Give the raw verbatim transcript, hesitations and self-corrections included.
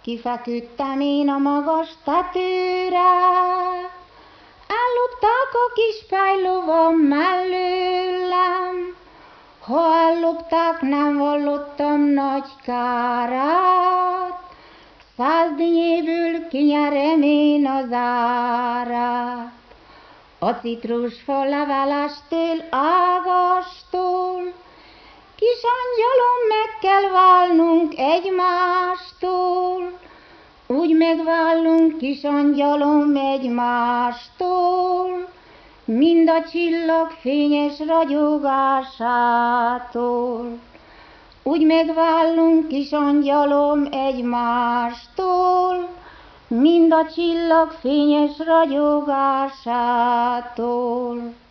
Kifeküdtem én a magas tetőre, ellopták a kis fejlovam mellőlem. Ha ellopták, nem vallottam nagy kárát, száz dinnyéből kinyerem én az árát. A citrusfa levelestől, ágastól, kis angyalom, meg kell válnunk egymástól, úgy megválunk, kis angyalom, egymástól, mind a csillag fényes ragyogásától. Úgy megválunk, kis angyalom, egymástól, mind a csillag fényes ragyogásától.